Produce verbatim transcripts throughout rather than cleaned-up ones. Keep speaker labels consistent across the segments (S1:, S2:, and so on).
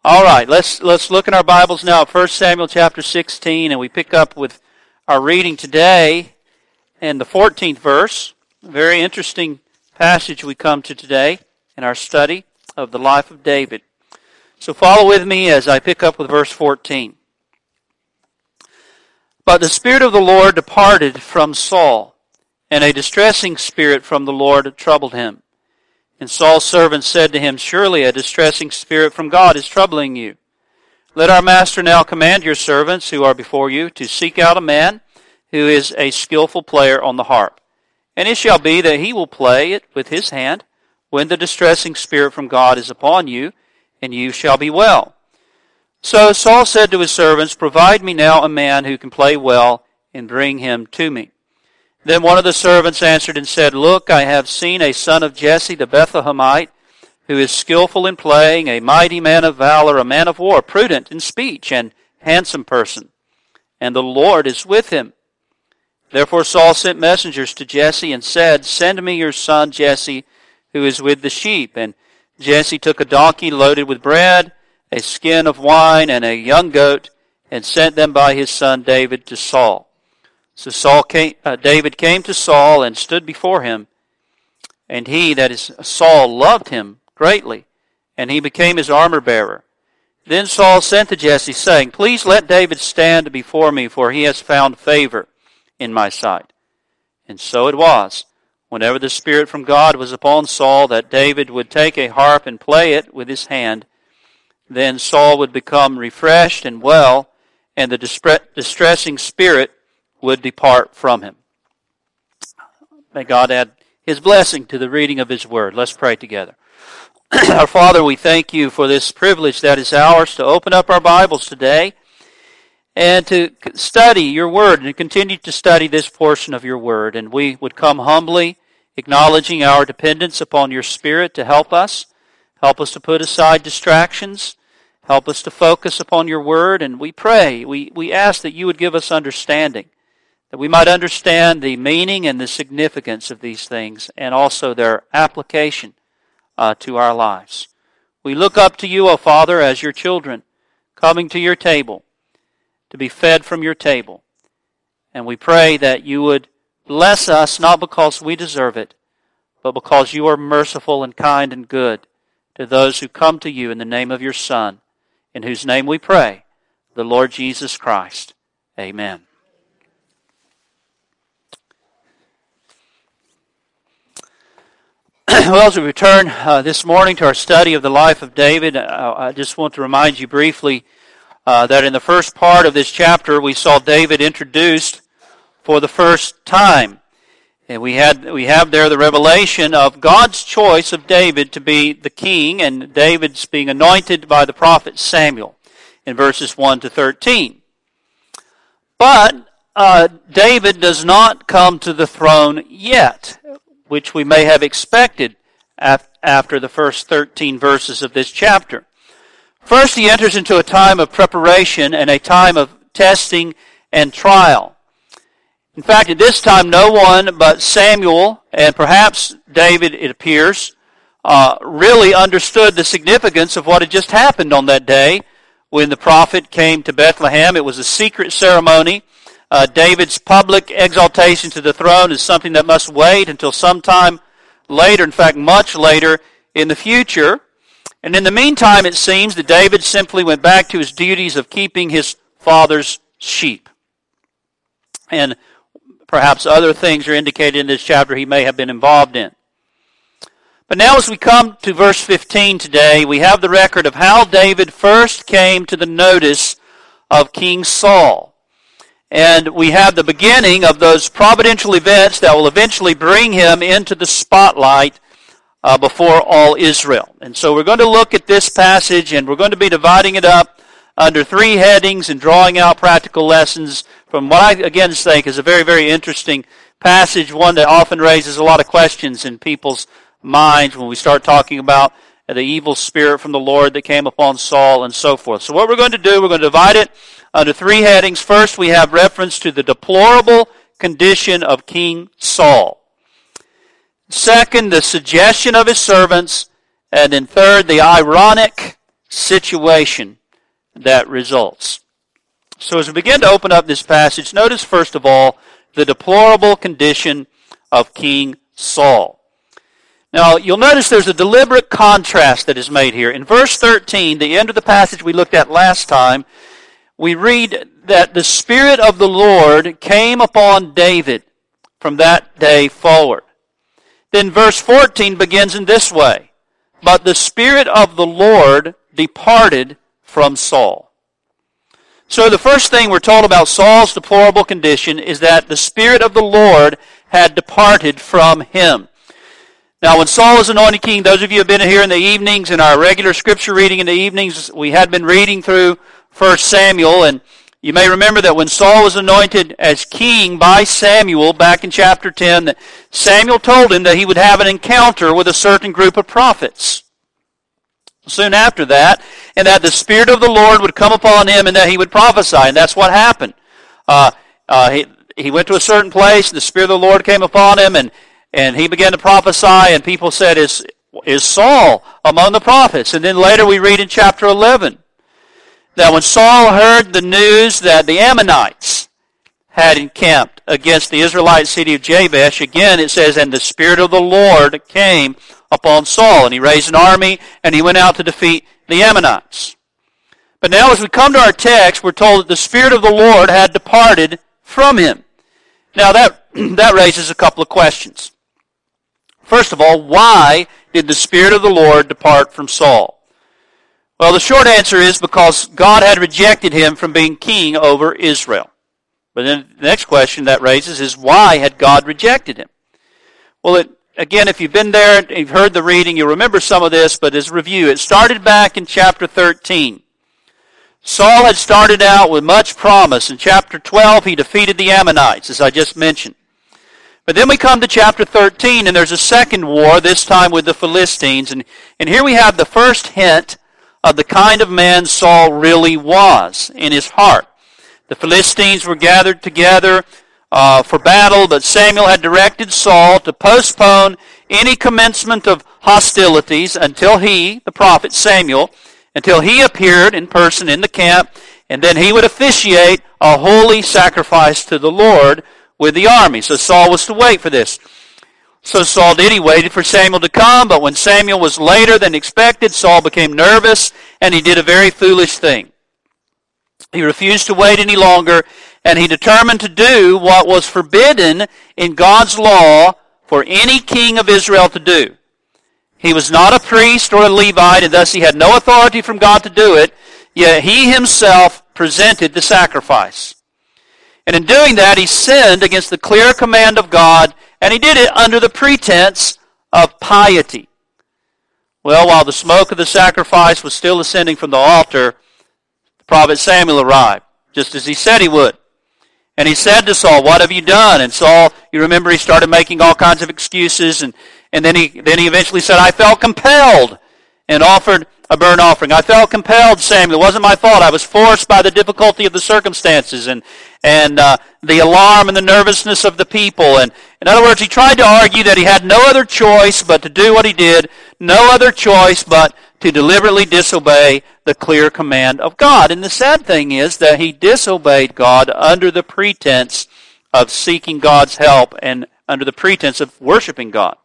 S1: All right, let's let's look in our Bibles now at First Samuel chapter sixteen, and we pick up with our reading today in the fourteenth verse. A very interesting passage we come to today in our study of the life of David. So follow with me as I pick up with verse fourteen. But the Spirit of the Lord departed from Saul, and a distressing spirit from the Lord troubled him. And Saul's servants said to him, Surely a distressing spirit from God is troubling you. Let our master now command your servants who are before you to seek out a man who is a skillful player on the harp. And it shall be that he will play it with his hand when the distressing spirit from God is upon you, and you shall be well. So Saul said to his servants, Provide me now a man who can play well, and bring him to me. Then one of the servants answered and said, Look, I have seen a son of Jesse the Bethlehemite, who is skillful in playing, a mighty man of valor, a man of war, prudent in speech, and handsome person. And the Lord is with him. Therefore Saul sent messengers to Jesse and said, Send me your son Jesse, who is with the sheep. And Jesse took a donkey loaded with bread, a skin of wine, and a young goat, and sent them by his son David to Saul. So Saul came, uh, David came to Saul and stood before him, and he, that is Saul, loved him greatly, and he became his armor-bearer. Then Saul sent to Jesse, saying, Please let David stand before me, for he has found favor in my sight. And so it was, whenever the Spirit from God was upon Saul, that David would take a harp and play it with his hand. Then Saul would become refreshed and well, and the distressing spirit would depart from him. May God add His blessing to the reading of His Word. Let's pray together. Our Father, we thank You for this privilege that is ours to open up our Bibles today and to study Your Word and to continue to study this portion of Your Word. And we would come humbly, acknowledging our dependence upon Your Spirit to help us. Help us to put aside distractions. Help us to focus upon Your Word. And we pray, we, we ask that You would give us understanding, that we might understand the meaning and the significance of these things and also their application uh, to our lives. We look up to You, O Father, as Your children, coming to Your table, to be fed from Your table. And we pray that You would bless us, not because we deserve it, but because You are merciful and kind and good to those who come to You in the name of Your Son, in whose name we pray, the Lord Jesus Christ. Amen. Well, as we return uh, this morning to our study of the life of David, uh, I just want to remind you briefly uh, that in the first part of this chapter, we saw David introduced for the first time. And we had we have there the revelation of God's choice of David to be the king, and David's being anointed by the prophet Samuel in verses one to thirteen. But uh, David does not come to the throne yet, which we may have expected af- after the first thirteen verses of this chapter. First, he enters into a time of preparation and a time of testing and trial. In fact, at this time, no one but Samuel, and perhaps David, it appears, uh, really understood the significance of what had just happened on that day when the prophet came to Bethlehem. It was a secret ceremony. Uh, David's public exaltation to the throne is something that must wait until sometime later, in fact, much later in the future. And in the meantime, it seems that David simply went back to his duties of keeping his father's sheep. And perhaps other things are indicated in this chapter he may have been involved in. But now as we come to verse fifteen today, we have the record of how David first came to the notice of King Saul. And we have the beginning of those providential events that will eventually bring him into the spotlight uh, before all Israel. And so we're going to look at this passage, and we're going to be dividing it up under three headings and drawing out practical lessons from what I, again, think is a very, very interesting passage, one that often raises a lot of questions in people's minds when we start talking about the evil spirit from the Lord that came upon Saul and so forth. So what we're going to do, we're going to divide it under three headings. First, we have reference to the deplorable condition of King Saul. Second, the suggestion of his servants. And then third, the ironic situation that results. So as we begin to open up this passage, notice first of all the deplorable condition of King Saul. Now, you'll notice there's a deliberate contrast that is made here. In verse thirteen, the end of the passage we looked at last time, we read that the Spirit of the Lord came upon David from that day forward. Then verse fourteen begins in this way, but the Spirit of the Lord departed from Saul. So the first thing we're told about Saul's deplorable condition is that the Spirit of the Lord had departed from him. Now, when Saul was anointed king, those of you who have been here in the evenings, in our regular scripture reading in the evenings, we had been reading through First Samuel, and you may remember that when Saul was anointed as king by Samuel back in chapter ten, that Samuel told him that he would have an encounter with a certain group of prophets soon after that, and that the Spirit of the Lord would come upon him and that he would prophesy, and that's what happened. Uh, uh, he, he went to a certain place, and the Spirit of the Lord came upon him, and And he began to prophesy, and people said, is, is Saul among the prophets? And then later we read in chapter eleven that when Saul heard the news that the Ammonites had encamped against the Israelite city of Jabesh, again it says, and the Spirit of the Lord came upon Saul. And he raised an army, and he went out to defeat the Ammonites. But now as we come to our text, we're told that the Spirit of the Lord had departed from him. Now that, that raises a couple of questions. First of all, why did the Spirit of the Lord depart from Saul? Well, the short answer is because God had rejected him from being king over Israel. But then the next question that raises is, why had God rejected him? Well, it, again, if you've been there, you've heard the reading, you'll remember some of this, but as a review, it started back in chapter thirteen. Saul had started out with much promise. In chapter twelve, he defeated the Ammonites, as I just mentioned. But then we come to chapter thirteen, and there's a second war, this time with the Philistines. And, and here we have the first hint of the kind of man Saul really was in his heart. The Philistines were gathered together uh, for battle, but Samuel had directed Saul to postpone any commencement of hostilities until he, the prophet Samuel, until he appeared in person in the camp, and then he would officiate a holy sacrifice to the Lord with the army. So Saul was to wait for this. So Saul did. He waited for Samuel to come, but when Samuel was later than expected, Saul became nervous, and he did a very foolish thing. He refused to wait any longer, and he determined to do what was forbidden in God's law for any king of Israel to do. He was not a priest or a Levite, and thus he had no authority from God to do it, yet he himself presented the sacrifice. And in doing that, he sinned against the clear command of God, and he did it under the pretense of piety. Well, while the smoke of the sacrifice was still ascending from the altar, the prophet Samuel arrived, just as he said he would. And he said to Saul, "What have you done?" And Saul, you remember, he started making all kinds of excuses, and, and then he then he eventually said, "I felt compelled," and offered a burnt offering. "I felt compelled, Samuel. It wasn't my fault. I was forced by the difficulty of the circumstances and and uh, the alarm and the nervousness of the people." And in other words, he tried to argue that he had no other choice but to do what he did, no other choice but to deliberately disobey the clear command of God. And the sad thing is that he disobeyed God under the pretense of seeking God's help and under the pretense of worshiping God.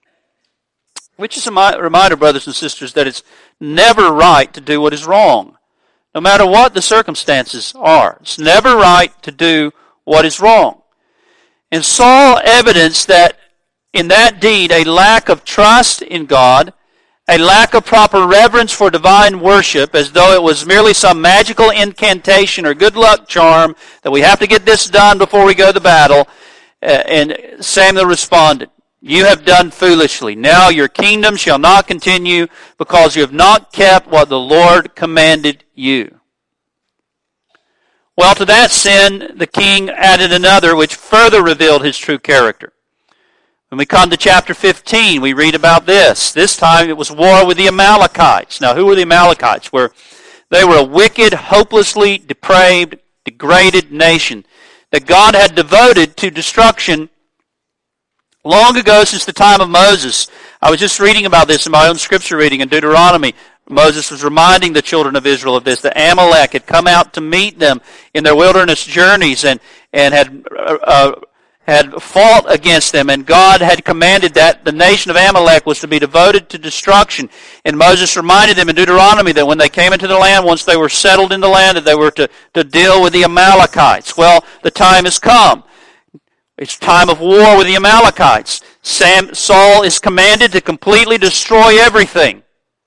S1: Which is a reminder, brothers and sisters, that it's never right to do what is wrong, no matter what the circumstances are. It's never right to do what is wrong. And Saul evidenced that in that deed a lack of trust in God, a lack of proper reverence for divine worship, as though it was merely some magical incantation or good luck charm that we have to get this done before we go to battle. And Samuel responded, "You have done foolishly. Now your kingdom shall not continue because you have not kept what the Lord commanded you." Well, to that sin, the king added another which further revealed his true character. When we come to chapter fifteen, we read about this. This time it was war with the Amalekites. Now, who were the Amalekites? Were They were a wicked, hopelessly depraved, degraded nation that God had devoted to destruction long ago, since the time of Moses. I was just reading about this in my own scripture reading in Deuteronomy. Moses was reminding the children of Israel of this. The Amalek had come out to meet them in their wilderness journeys and, and had uh, had fought against them, and God had commanded that the nation of Amalek was to be devoted to destruction. And Moses reminded them in Deuteronomy that when they came into the land, once they were settled in the land, that they were to, to deal with the Amalekites. Well, the time has come. It's time of war with the Amalekites. Sam, Saul is commanded to completely destroy everything.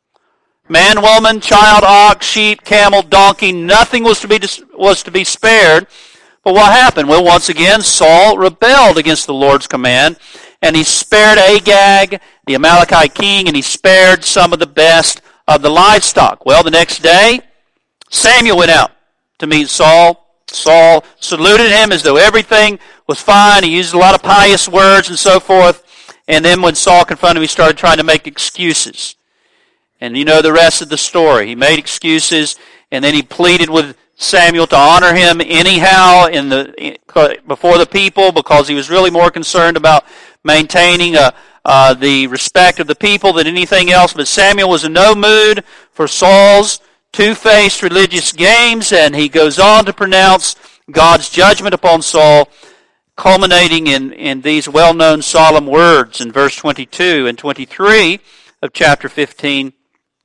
S1: Man, woman, child, ox, sheep, camel, donkey, nothing was to be was to be spared. But what happened? Well, once again, Saul rebelled against the Lord's command, and he spared Agag, the Amalekite king, and he spared some of the best of the livestock. Well, the next day, Samuel went out to meet Saul. Saul saluted him as though everything was fine. He used a lot of pious words and so forth. And then when Saul confronted him, he started trying to make excuses. And you know the rest of the story. He made excuses, and then he pleaded with Samuel to honor him anyhow in the before the people, because he was really more concerned about maintaining uh, uh, the respect of the people than anything else. But Samuel was in no mood for Saul's two-faced religious games, and he goes on to pronounce God's judgment upon Saul, culminating in, in these well-known solemn words in verse twenty-two and twenty-three of chapter fifteen.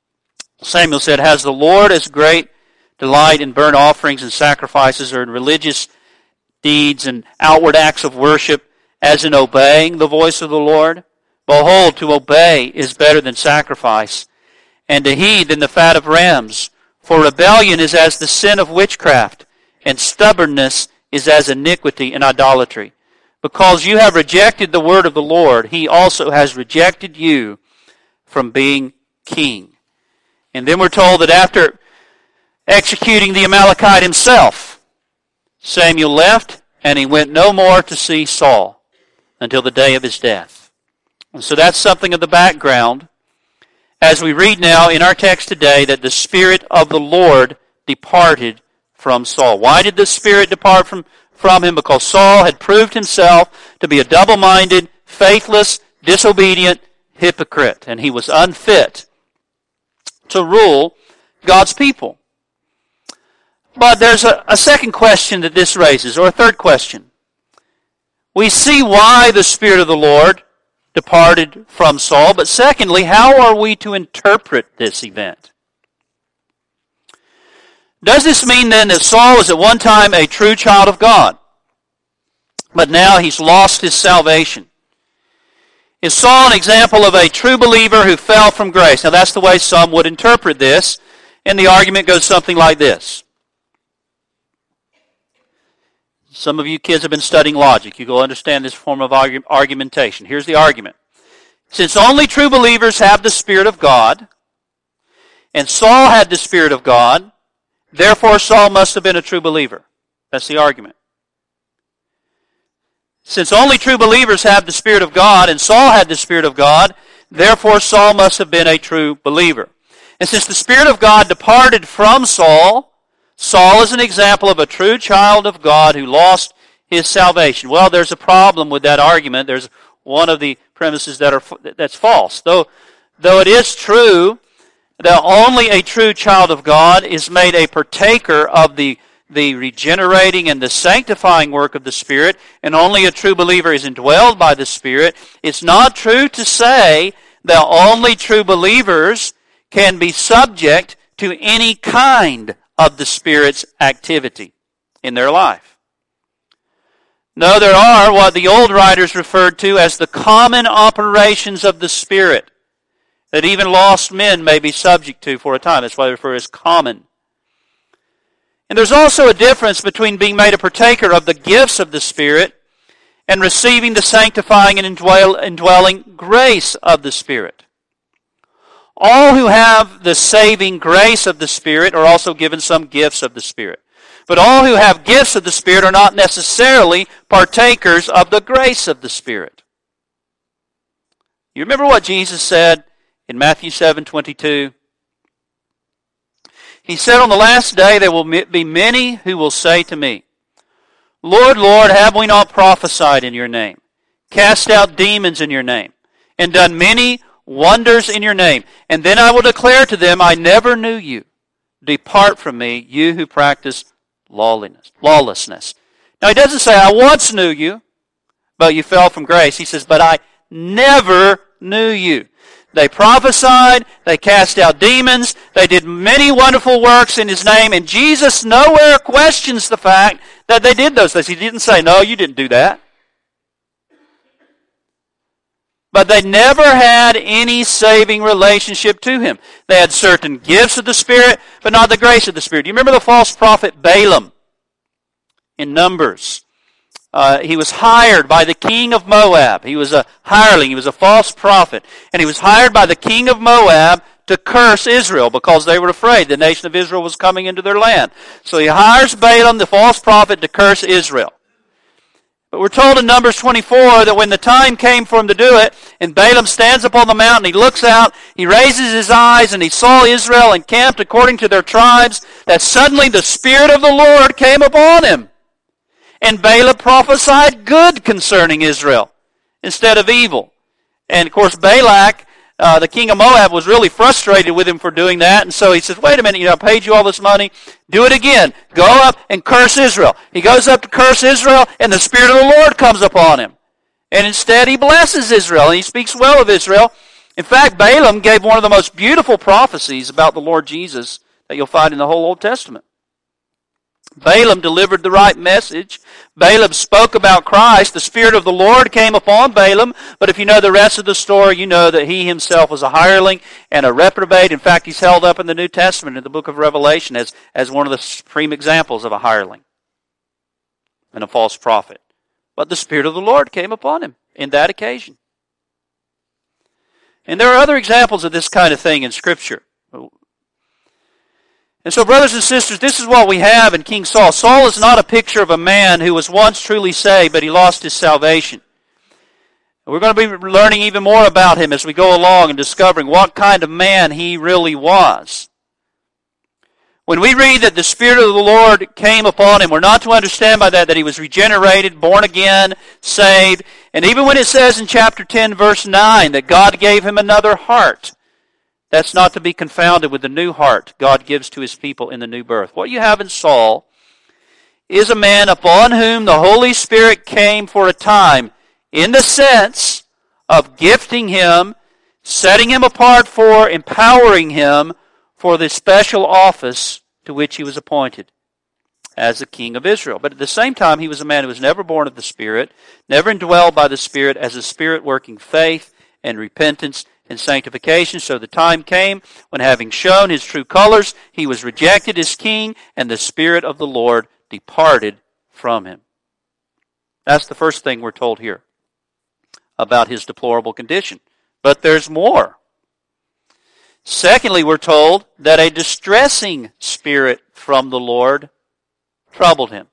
S1: Samuel said, "Has the Lord as great delight in burnt offerings and sacrifices, or in religious deeds and outward acts of worship, as in obeying the voice of the Lord? Behold, to obey is better than sacrifice, and to heed than the fat of rams. For rebellion is as the sin of witchcraft, and stubbornness is as iniquity and idolatry. Because you have rejected the word of the Lord, he also has rejected you from being king." And then we're told that after executing the Amalekite himself, Samuel left, and he went no more to see Saul until the day of his death. And so that's something of the background as we read now in our text today that the Spirit of the Lord departed from Saul. Why did the Spirit depart from, from him? Because Saul had proved himself to be a double-minded, faithless, disobedient hypocrite, and he was unfit to rule God's people. But there's a, a second question that this raises, or a third question. We see why the Spirit of the Lord departed from Saul, but secondly, how are we to interpret this event? Does this mean then that Saul was at one time a true child of God, but now he's lost his salvation? Is Saul an example of a true believer who fell from grace? Now that's the way some would interpret this, and the argument goes something like this. Some of you kids have been studying logic. You will understand this form of argu- argumentation. Here's the argument. Since only true believers have the Spirit of God, and Saul had the Spirit of God, therefore Saul must have been a true believer. That's the argument. Since only true believers have the Spirit of God, and Saul had the Spirit of God, therefore Saul must have been a true believer. And since the Spirit of God departed from Saul, Saul is an example of a true child of God who lost his salvation. Well, there's a problem with that argument. There's one of the premises that are that's false. Though, though it is true that only a true child of God is made a partaker of the the regenerating and the sanctifying work of the Spirit, and only a true believer is indwelled by the Spirit, it's not true to say that only true believers can be subject to any kind of the Spirit's activity in their life. No, there are what the old writers referred to as the common operations of the Spirit that even lost men may be subject to for a time. That's why they refer as common. And there's also a difference between being made a partaker of the gifts of the Spirit and receiving the sanctifying and indwell, indwelling grace of the Spirit. All who have the saving grace of the Spirit are also given some gifts of the Spirit. But all who have gifts of the Spirit are not necessarily partakers of the grace of the Spirit. You remember what Jesus said in Matthew seven twenty-two? He said, "On the last day there will be many who will say to me, 'Lord, Lord, have we not prophesied in your name, cast out demons in your name, and done many wonders in your name. And then I will declare to them, I never knew you. Depart from me, you who practice lawlessness. Lawlessness. Now he doesn't say, I once knew you, but you fell from grace. He says, but I never knew you. They prophesied, they cast out demons, they did many wonderful works in His name, and Jesus nowhere questions the fact that they did those things. He didn't say, no, you didn't do that. But they never had any saving relationship to Him. They had certain gifts of the Spirit, but not the grace of the Spirit. Do you remember the false prophet Balaam in Numbers? Uh, he was hired by the king of Moab. He was a hireling. He was a false prophet. And he was hired by the king of Moab to curse Israel because they were afraid the nation of Israel was coming into their land. So he hires Balaam, the false prophet, to curse Israel. But we're told in Numbers twenty-four that when the time came for him to do it, and Balaam stands up on the mountain, he looks out, he raises his eyes, and he saw Israel encamped according to their tribes, that suddenly the Spirit of the Lord came upon him. And Balaam prophesied good concerning Israel instead of evil. And of course Balak, uh, the king of Moab, was really frustrated with him for doing that. And so he says, wait a minute, you know, I paid you all this money. Do it again. Go up and curse Israel. He goes up to curse Israel, and the Spirit of the Lord comes upon him. And instead he blesses Israel, and he speaks well of Israel. In fact, Balaam gave one of the most beautiful prophecies about the Lord Jesus that you'll find in the whole Old Testament. Balaam delivered the right message. Balaam spoke about Christ. The Spirit of the Lord came upon Balaam. But if you know the rest of the story, you know that he himself was a hireling and a reprobate. In fact, he's held up in the New Testament in the book of Revelation as, as one of the supreme examples of a hireling and a false prophet. But the Spirit of the Lord came upon him in that occasion. And there are other examples of this kind of thing in Scripture. And so, brothers and sisters, this is what we have in King Saul. Saul is not a picture of a man who was once truly saved, but he lost his salvation. We're going to be learning even more about him as we go along and discovering what kind of man he really was. When we read that the Spirit of the Lord came upon him, we're not to understand by that that he was regenerated, born again, saved. And even when it says in chapter ten, verse nine, that God gave him another heart, that's not to be confounded with the new heart God gives to His people in the new birth. What you have in Saul is a man upon whom the Holy Spirit came for a time in the sense of gifting him, setting him apart for, empowering him for the special office to which he was appointed as the king of Israel. But at the same time, he was a man who was never born of the Spirit, never indwelled by the Spirit, as a Spirit working faith and repentance and sanctification. So the time came when, having shown his true colors, he was rejected as king, and the Spirit of the Lord departed from him. That's the first thing we're told here about his deplorable condition. But there's more. Secondly, we're told that a distressing spirit from the Lord troubled him.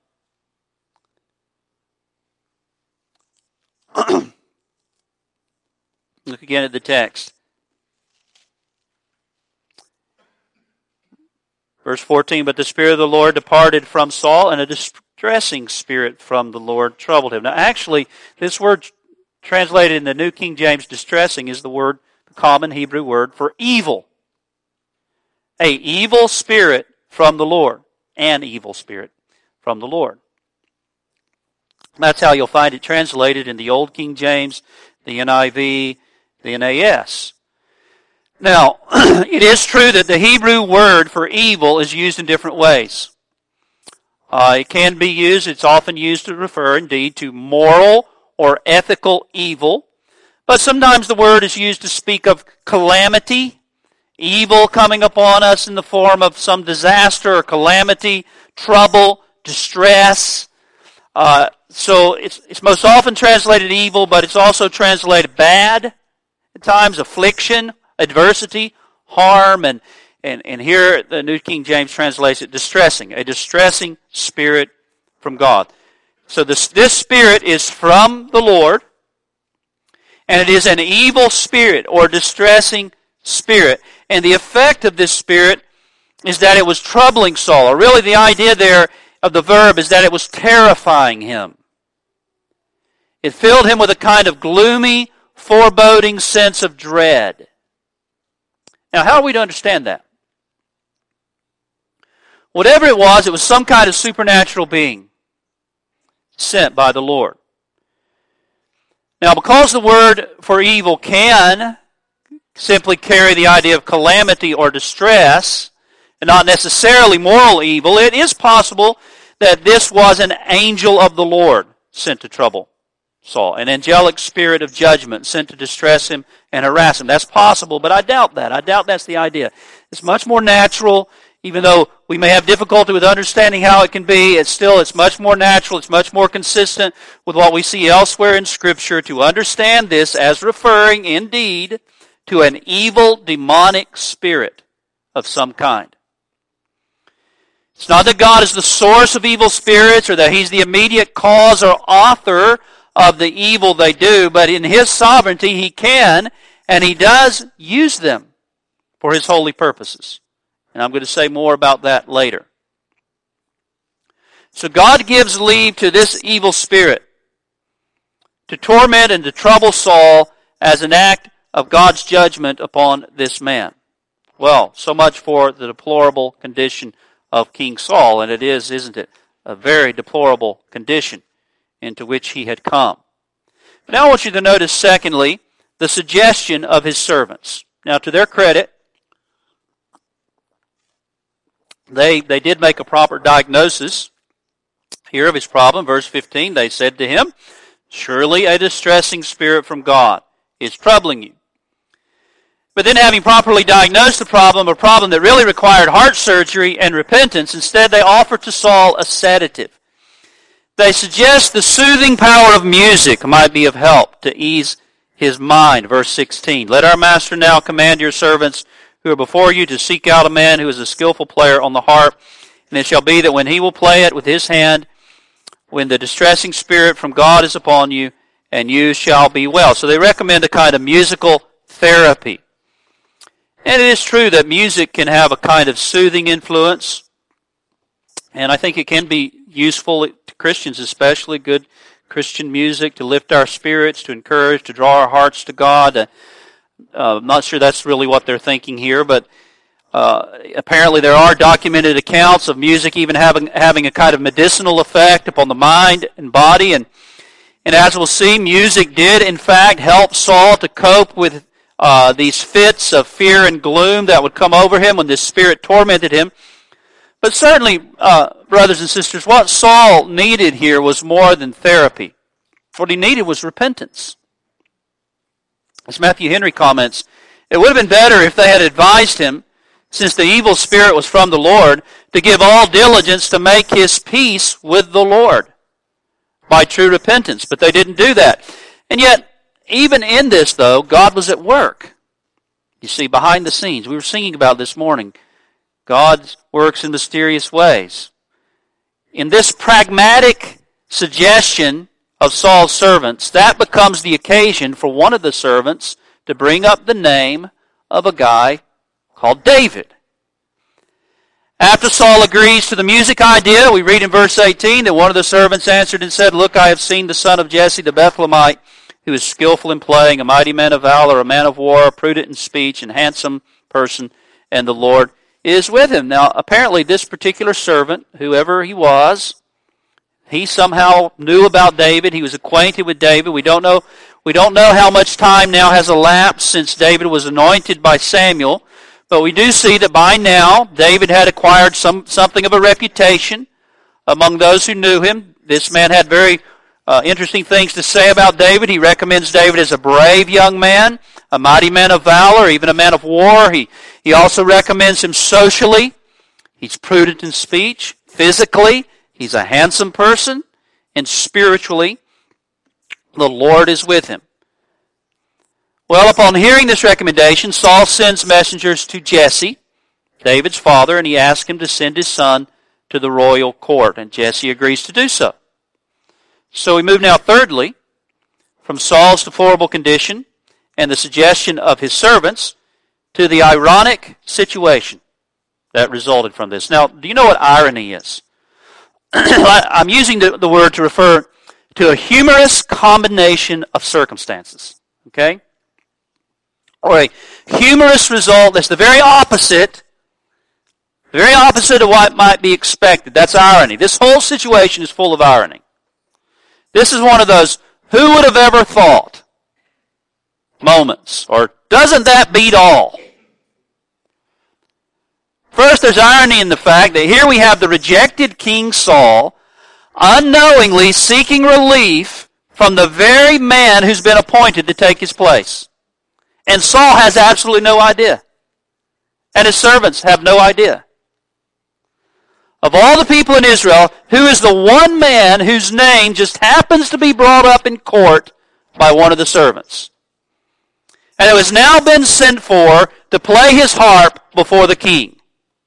S1: Look again at the text. Verse fourteen, but the Spirit of the Lord departed from Saul, and a distressing spirit from the Lord troubled him. Now actually, this word translated in the New King James, distressing, is the word, the common Hebrew word for evil. A evil spirit from the Lord. An evil spirit from the Lord. That's how you'll find it translated in the Old King James, the N I V, the N A S. Now, it is true that the Hebrew word for evil is used in different ways. Uh, it can be used, it's often used to refer indeed to moral or ethical evil. But sometimes the word is used to speak of calamity, evil coming upon us in the form of some disaster or calamity, trouble, distress. Uh, so it's, it's most often translated evil, but it's also translated bad. At times, affliction, adversity, harm, and, and, and here the New King James translates it distressing, a distressing spirit from God. So this, this spirit is from the Lord, and it is an evil spirit or distressing spirit. And the effect of this spirit is that it was troubling Saul. Or really the idea there of the verb is that it was terrifying him. It filled him with a kind of gloomy, foreboding sense of dread. Now, how are we to understand that? Whatever it was, it was some kind of supernatural being sent by the Lord. Now, because the word for evil can simply carry the idea of calamity or distress, and not necessarily moral evil, it is possible that this was an angel of the Lord sent to trouble Saul, an angelic spirit of judgment sent to distress him and harass him. That's possible, but I doubt that. I doubt that's the idea. It's much more natural, even though we may have difficulty with understanding how it can be, it's still, it's much more natural, it's much more consistent with what we see elsewhere in Scripture to understand this as referring, indeed, to an evil demonic spirit of some kind. It's not that God is the source of evil spirits or that He's the immediate cause or author of the evil they do, but in His sovereignty He can and He does use them for His holy purposes. And I'm going to say more about that later. So God gives leave to this evil spirit to torment and to trouble Saul as an act of God's judgment upon this man. Well, so much for the deplorable condition of King Saul, and it is, isn't it, a very deplorable condition into which he had come. But now I want you to notice, secondly, the suggestion of his servants. Now, to their credit, they, they did make a proper diagnosis here of his problem. Verse fifteen, they said to him, "Surely a distressing spirit from God is troubling you." But then, having properly diagnosed the problem, a problem that really required heart surgery and repentance, instead they offer to Saul a sedative. They suggest the soothing power of music might be of help to ease his mind. Verse sixteen, "Let our master now command your servants who are before you to seek out a man who is a skillful player on the harp, and it shall be that when he will play it with his hand, when the distressing spirit from God is upon you, and you shall be well." So they recommend a kind of musical therapy. And it is true that music can have a kind of soothing influence, and I think it can be useful to Christians, especially good Christian music, to lift our spirits, to encourage, to draw our hearts to God. Uh, I'm not sure that's really what they're thinking here, but uh, apparently there are documented accounts of music even having having a kind of medicinal effect upon the mind and body. And, and as we'll see, music did, in fact, help Saul to cope with Uh, these fits of fear and gloom that would come over him when this spirit tormented him. But certainly, uh, brothers and sisters, what Saul needed here was more than therapy. What he needed was repentance. As Matthew Henry comments, it would have been better if they had advised him, since the evil spirit was from the Lord, to give all diligence to make his peace with the Lord by true repentance. But they didn't do that. And yet, even in this, though, God was at work. You see, behind the scenes. We were singing about this morning. God works in mysterious ways. In this pragmatic suggestion of Saul's servants, that becomes the occasion for one of the servants to bring up the name of a guy called David. After Saul agrees to the music idea, we read in verse eighteen that one of the servants answered and said, "Look, I have seen the son of Jesse the Bethlehemite, who is skillful in playing, a mighty man of valor, a man of war, prudent in speech, and handsome person, and the Lord is with him." Now, apparently this particular servant, whoever he was, he somehow knew about David. He was acquainted with David. We don't know, we don't know how much time now has elapsed since David was anointed by Samuel, but we do see that by now David had acquired some something of a reputation among those who knew him. This man had very Uh, interesting things to say about David. He recommends David as a brave young man, a mighty man of valor, even a man of war. He, he also recommends him socially. He's prudent in speech. Physically, he's a handsome person. And spiritually, the Lord is with him. Well, upon hearing this recommendation, Saul sends messengers to Jesse, David's father, and he asks him to send his son to the royal court. And Jesse agrees to do so. So we move now, thirdly, from Saul's deplorable condition and the suggestion of his servants to the ironic situation that resulted from this. Now, do you know what irony is? I'm using the, the word to refer to a humorous combination of circumstances. Okay? or a humorous result that's the very opposite, the very opposite of what might be expected. That's irony. This whole situation is full of irony. This is one of those who would have ever thought moments, or doesn't that beat all? First, there's irony in the fact that here we have the rejected King Saul unknowingly seeking relief from the very man who's been appointed to take his place. And Saul has absolutely no idea. And his servants have no idea. Of all the people in Israel, who is the one man whose name just happens to be brought up in court by one of the servants? And who has now been sent for to play his harp before the king.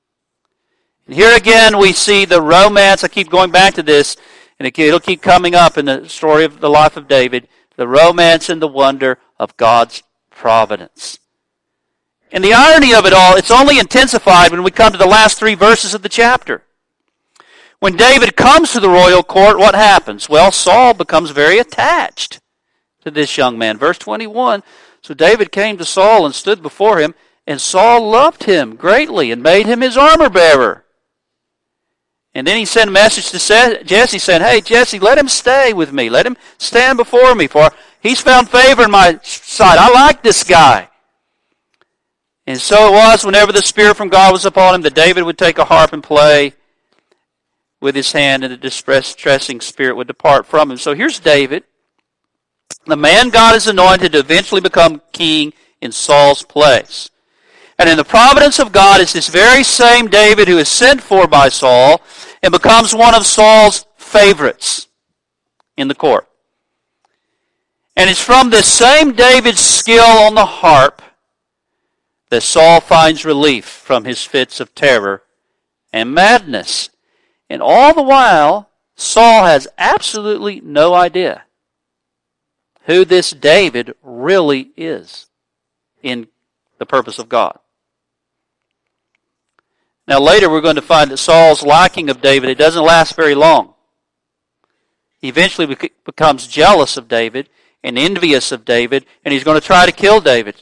S1: And here again we see the romance. I keep going back to this, and it'll keep coming up in the story of the life of David. The romance and the wonder of God's providence. And the irony of it all, it's only intensified when we come to the last three verses of the chapter. When David comes to the royal court, what happens? Well, Saul becomes very attached to this young man. Verse twenty-one, so David came to Saul and stood before him, and Saul loved him greatly and made him his armor bearer. And then he sent a message to Jesse saying, hey, Jesse, let him stay with me. Let him stand before me, for he's found favor in my sight. I like this guy. And so it was, whenever the Spirit from God was upon him, that David would take a harp and play with his hand, and the distressing spirit would depart from him. So here's David, the man God has anointed to eventually become king in Saul's place. And in the providence of God, it's this very same David who is sent for by Saul and becomes one of Saul's favorites in the court. And it's from this same David's skill on the harp that Saul finds relief from his fits of terror and madness. And all the while, Saul has absolutely no idea who this David really is in the purpose of God. Now later we're going to find that Saul's liking of David, it doesn't last very long. He eventually becomes jealous of David and envious of David, and he's going to try to kill David.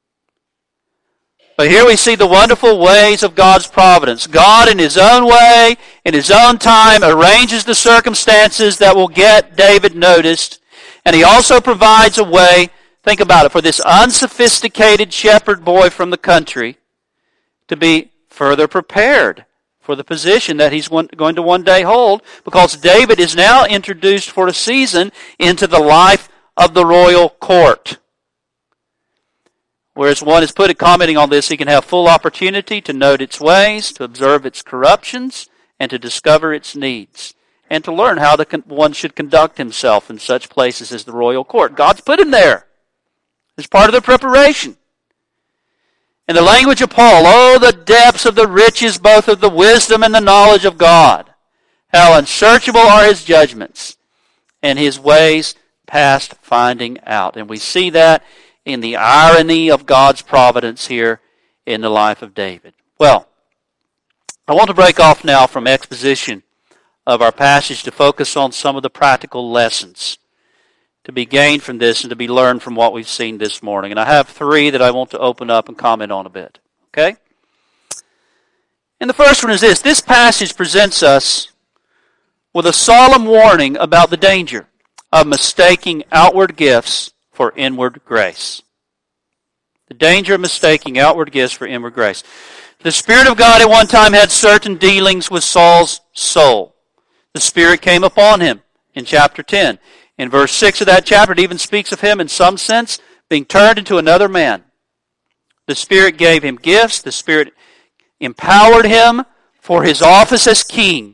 S1: But here we see the wonderful ways of God's providence. God in His own way, in His own time, arranges the circumstances that will get David noticed. And He also provides a way, think about it, for this unsophisticated shepherd boy from the country to be further prepared for the position that he's going to one day hold, because David is now introduced for a season into the life of the royal court. Whereas one is put at commenting on this, he can have full opportunity to note its ways, to observe its corruptions, and to discover its needs, and to learn how the, one should conduct himself in such places as the royal court. God's put him there as part of the preparation. In the language of Paul, oh, the depths of the riches both of the wisdom and the knowledge of God. How unsearchable are His judgments, and His ways past finding out. And we see that in the irony of God's providence here in the life of David. Well, I want to break off now from exposition of our passage to focus on some of the practical lessons to be gained from this and to be learned from what we've seen this morning. And I have three that I want to open up and comment on a bit. Okay? And the first one is this. This passage presents us with a solemn warning about the danger of mistaking outward gifts for inward grace. The danger of mistaking outward gifts for inward grace. The Spirit of God at one time had certain dealings with Saul's soul. The Spirit came upon him in chapter ten. In verse six of that chapter, it even speaks of him in some sense being turned into another man. The Spirit gave him gifts. The Spirit empowered him for his office as king,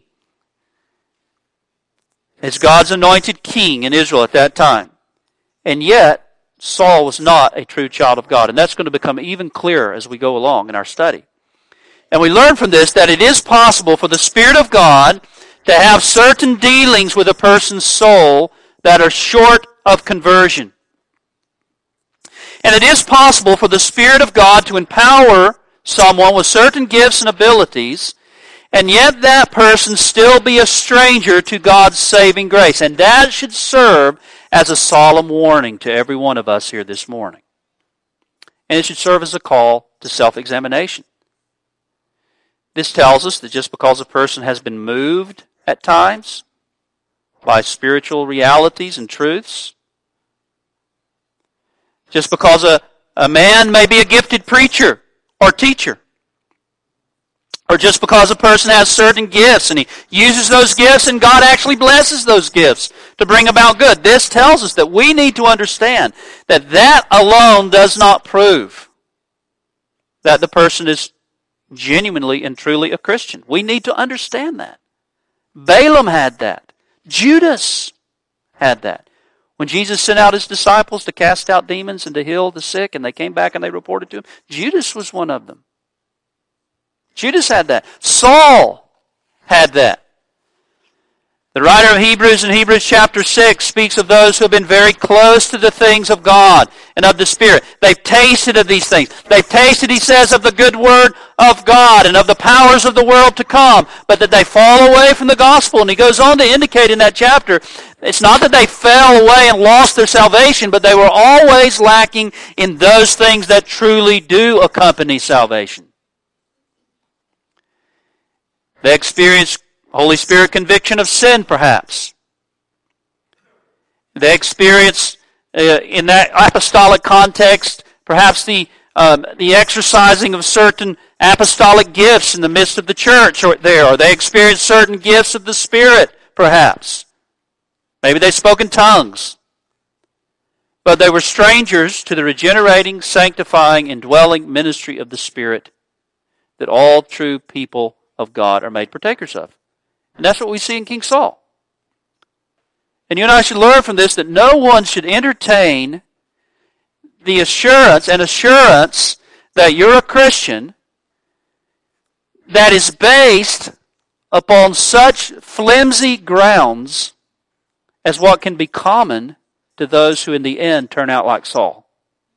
S1: as God's anointed king in Israel at that time. And yet, Saul was not a true child of God. And that's going to become even clearer as we go along in our study. And we learn from this that it is possible for the Spirit of God to have certain dealings with a person's soul that are short of conversion. And it is possible for the Spirit of God to empower someone with certain gifts and abilities, and yet that person still be a stranger to God's saving grace. And that should serve as a solemn warning to every one of us here this morning. And it should serve as a call to self-examination. This tells us that just because a person has been moved at times by spiritual realities and truths, just because a, a man may be a gifted preacher or teacher, or just because a person has certain gifts and he uses those gifts and God actually blesses those gifts to bring about good. This tells us that we need to understand that that alone does not prove that the person is genuinely and truly a Christian. We need to understand that. Balaam had that. Judas had that. When Jesus sent out his disciples to cast out demons and to heal the sick, and they came back and they reported to him, Judas was one of them. Judas had that. Saul had that. The writer of Hebrews in Hebrews chapter six speaks of those who have been very close to the things of God and of the Spirit. They've tasted of these things. They've tasted, he says, of the good word of God and of the powers of the world to come, but that they fall away from the gospel. And he goes on to indicate in that chapter, it's not that they fell away and lost their salvation, but they were always lacking in those things that truly do accompany salvation. They experienced Holy Spirit conviction of sin, perhaps. They experience, uh, in that apostolic context, perhaps the um, the exercising of certain apostolic gifts in the midst of the church or there. Or they experience certain gifts of the Spirit, perhaps. Maybe they spoke in tongues. But they were strangers to the regenerating, sanctifying, indwelling ministry of the Spirit that all true people of God are made partakers of. And that's what we see in King Saul. And you and I should learn from this that no one should entertain the assurance and assurance that you're a Christian that is based upon such flimsy grounds as what can be common to those who in the end turn out like Saul.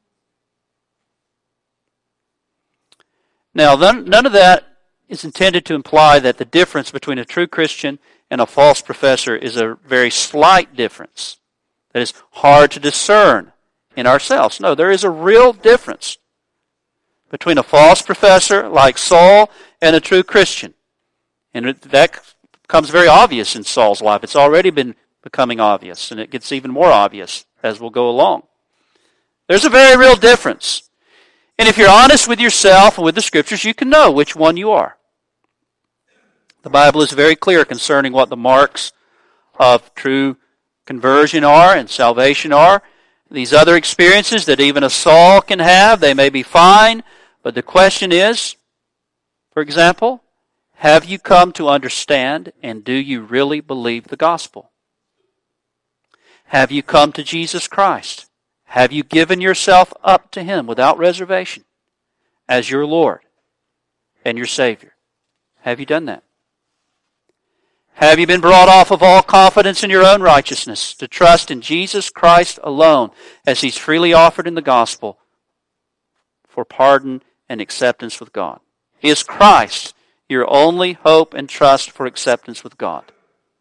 S1: Now, none of that is intended to imply that the difference between a true Christian and a false professor is a very slight difference that is hard to discern in ourselves. No, there is a real difference between a false professor like Saul and a true Christian. And that becomes very obvious in Saul's life. It's already been becoming obvious, and it gets even more obvious as we'll go along. There's a very real difference. And if you're honest with yourself and with the Scriptures, you can know which one you are. The Bible is very clear concerning what the marks of true conversion are and salvation are. These other experiences that even a Saul can have, they may be fine, but the question is, for example, have you come to understand and do you really believe the gospel? Have you come to Jesus Christ? Have you given yourself up to Him without reservation as your Lord and your Savior? Have you done that? Have you been brought off of all confidence in your own righteousness to trust in Jesus Christ alone as He's freely offered in the gospel for pardon and acceptance with God? Is Christ your only hope and trust for acceptance with God?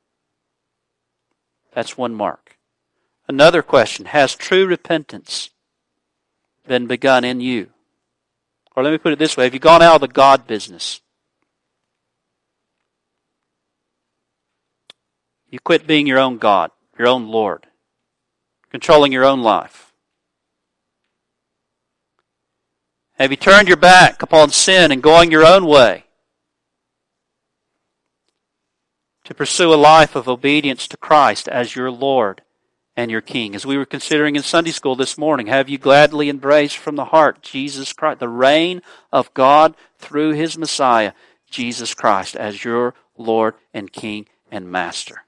S1: That's one mark. Another question, has true repentance been begun in you? Or let me put it this way, have you gone out of the God business? You quit being your own God, your own Lord, controlling your own life. Have you turned your back upon sin and going your own way to pursue a life of obedience to Christ as your Lord and your King? As we were considering in Sunday school this morning, have you gladly embraced from the heart Jesus Christ, the reign of God through His Messiah, Jesus Christ, as your Lord and King and Master?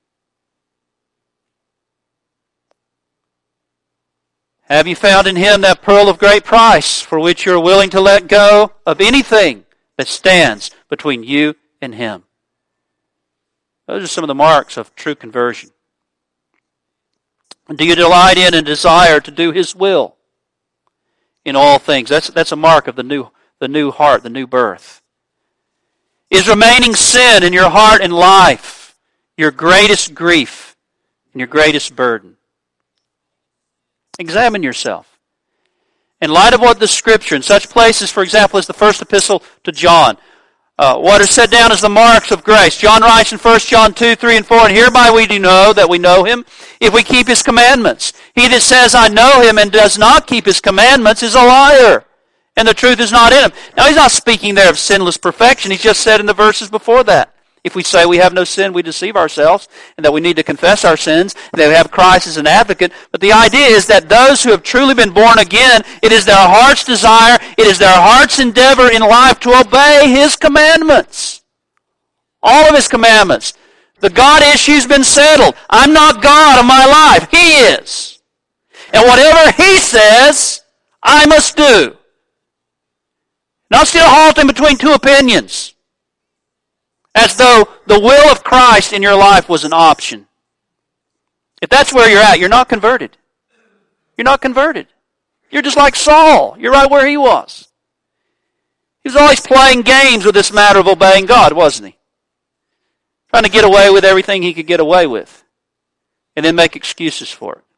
S1: Have you found in Him that pearl of great price for which you are willing to let go of anything that stands between you and Him? Those are some of the marks of true conversion. Do you delight in and desire to do His will in all things? That's, that's a mark of the new, the new heart, the new birth. Is remaining sin in your heart and life your greatest grief and your greatest burden? Examine yourself. in light of what the Scripture, in such places, for example, as the first epistle to John, uh, what are set down as the marks of grace. John writes in First John two, three, and four, and hereby we do know that we know him, if we keep his commandments. He that says, I know him, and does not keep his commandments is a liar, and the truth is not in him. Now, he's not speaking there of sinless perfection. He's just said in the verses before that, if we say we have no sin, we deceive ourselves, and that we need to confess our sins, and that we have Christ as an advocate. But the idea is that those who have truly been born again, it is their heart's desire, it is their heart's endeavor in life to obey his commandments. All of his commandments. The God issue's been settled. I'm not God of my life. He is. And whatever he says, I must do. Not still halting between two opinions, as though the will of Christ in your life was an option. If that's where you're at, you're not converted. You're not converted. You're just like Saul. You're right where he was. He was always playing games with this matter of obeying God, wasn't he? Trying to get away with everything he could get away with, and then make excuses for it.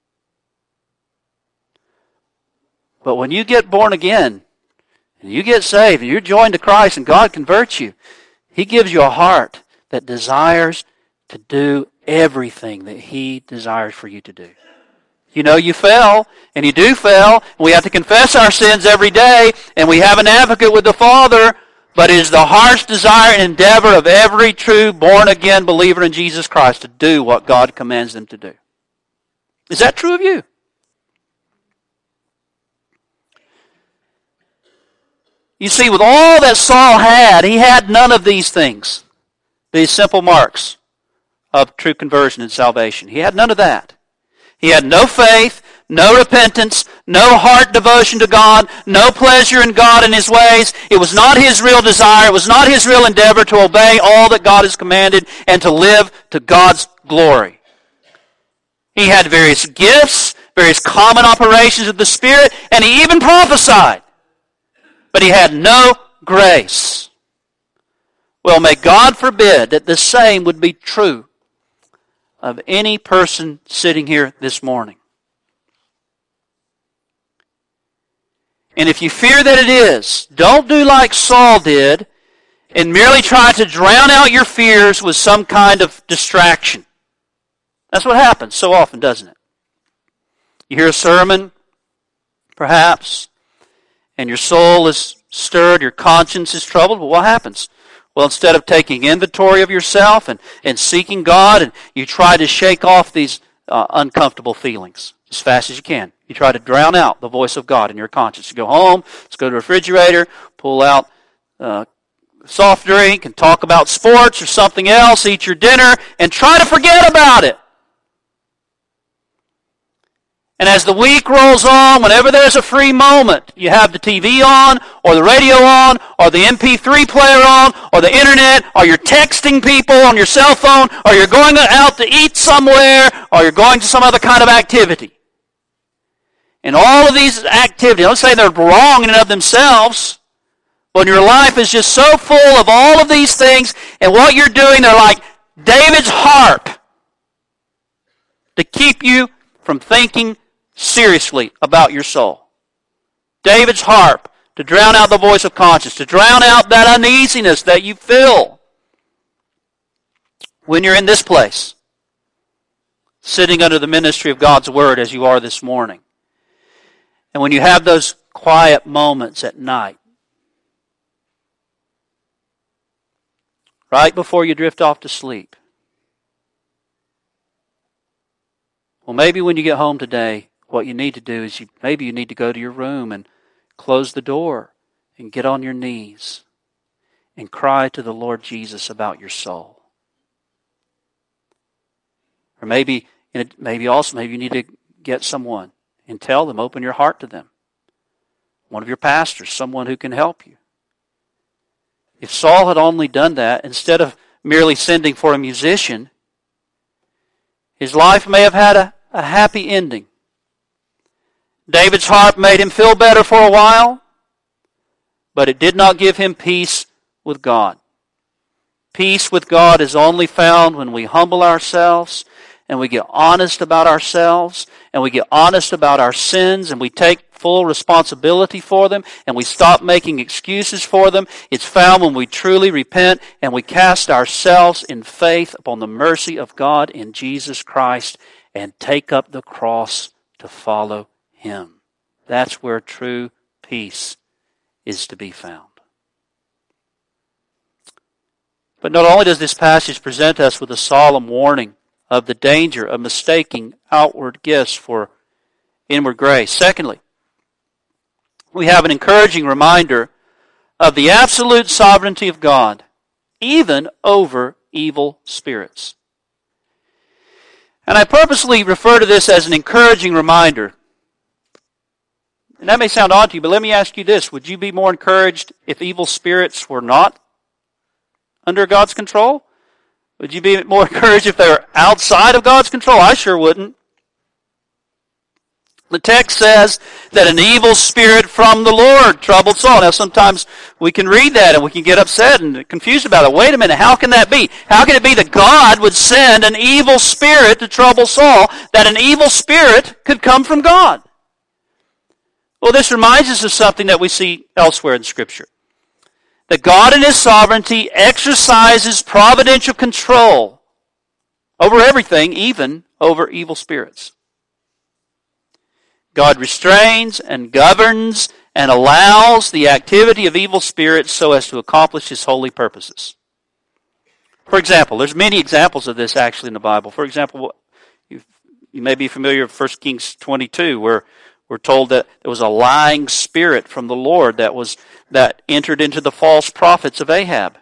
S1: But when you get born again, and you get saved, and you're joined to Christ, and God converts you, he gives you a heart that desires to do everything that he desires for you to do. You know you fell, and you do fail. We have to confess our sins every day, and we have an advocate with the Father, but it is the heart's desire and endeavor of every true born-again believer in Jesus Christ to do what God commands them to do. Is that true of you? You see, with all that Saul had, he had none of these things, these simple marks of true conversion and salvation. He had none of that. He had no faith, no repentance, no heart devotion to God, no pleasure in God and his ways. It was not his real desire, it was not his real endeavor to obey all that God has commanded and to live to God's glory. He had various gifts, various common operations of the Spirit, and he even prophesied. But he had no grace. Well, may God forbid that the same would be true of any person sitting here this morning. And if you fear that it is, don't do like Saul did and merely try to drown out your fears with some kind of distraction. That's what happens so often, doesn't it? You hear a sermon, perhaps, and your soul is stirred, your conscience is troubled. Well, what happens? Well, instead of taking inventory of yourself and, and seeking God, and you try to shake off these uh, uncomfortable feelings as fast as you can. You try to drown out the voice of God in your conscience. You go home, let's go to the refrigerator, pull out uh, a soft drink and talk about sports or something else, eat your dinner, and try to forget about it. And as the week rolls on, whenever there's a free moment, you have the T V on, or the radio on, or the M P three player on, or the internet, or you're texting people on your cell phone, or you're going out to eat somewhere, or you're going to some other kind of activity. And all of these activities, don't say they're wrong in and of themselves, when your life is just so full of all of these things, and what you're doing, they're like David's harp to keep you from thinking seriously about your soul. David's harp to drown out the voice of conscience, to drown out that uneasiness that you feel when you're in this place, sitting under the ministry of God's Word as you are this morning. And when you have those quiet moments at night, right before you drift off to sleep. Well, maybe when you get home today, what you need to do is you, maybe you need to go to your room and close the door and get on your knees and cry to the Lord Jesus about your soul. Or maybe, maybe also, maybe you need to get someone and tell them, open your heart to them. One of your pastors, someone who can help you. If Saul had only done that, instead of merely sending for a musician, his life may have had a, a happy ending. David's harp made him feel better for a while, but it did not give him peace with God. Peace with God is only found when we humble ourselves and we get honest about ourselves, and we get honest about our sins, and we take full responsibility for them, and we stop making excuses for them, it's found when we truly repent and we cast ourselves in faith upon the mercy of God in Jesus Christ and take up the cross to follow Him. That's where true peace is to be found. But not only does this passage present us with a solemn warning of the danger of mistaking outward gifts for inward grace. Secondly, we have an encouraging reminder of the absolute sovereignty of God, even over evil spirits. And I purposely refer to this as an encouraging reminder. And that may sound odd to you, but let me ask you this. Would you be more encouraged if evil spirits were not under God's control? Would you be more encouraged if they were outside of God's control? I sure wouldn't. The text says that an evil spirit from the Lord troubled Saul. Now sometimes we can read that and we can get upset and confused about it. Wait a minute, how can that be? How can it be that God would send an evil spirit to trouble Saul? That an evil spirit could come from God? Well, this reminds us of something that we see elsewhere in Scripture. That God in His sovereignty exercises providential control over everything, even over evil spirits. God restrains and governs and allows the activity of evil spirits so as to accomplish His holy purposes. For example, there's many examples of this actually in the Bible. For example, you, you may be familiar with First Kings twenty-two, where we're told that there was a lying spirit from the Lord that was that entered into the false prophets of Ahab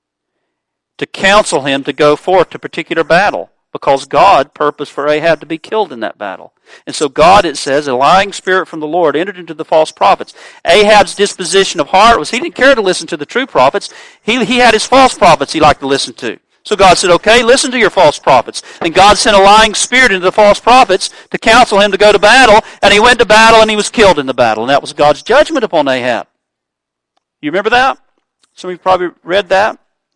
S1: to counsel him to go forth to a particular battle, because God purposed for Ahab to be killed in that battle. And so God, it says, a lying spirit from the Lord entered into the false prophets. Ahab's disposition of heart was he didn't care to listen to the true prophets. He, he had his false prophets he liked to listen to. So God said, okay, listen to your false prophets. And God sent a lying spirit into the false prophets to counsel him to go to battle, and he went to battle and he was killed in the battle. And that was God's judgment upon Ahab. You remember that? Some of you probably read that.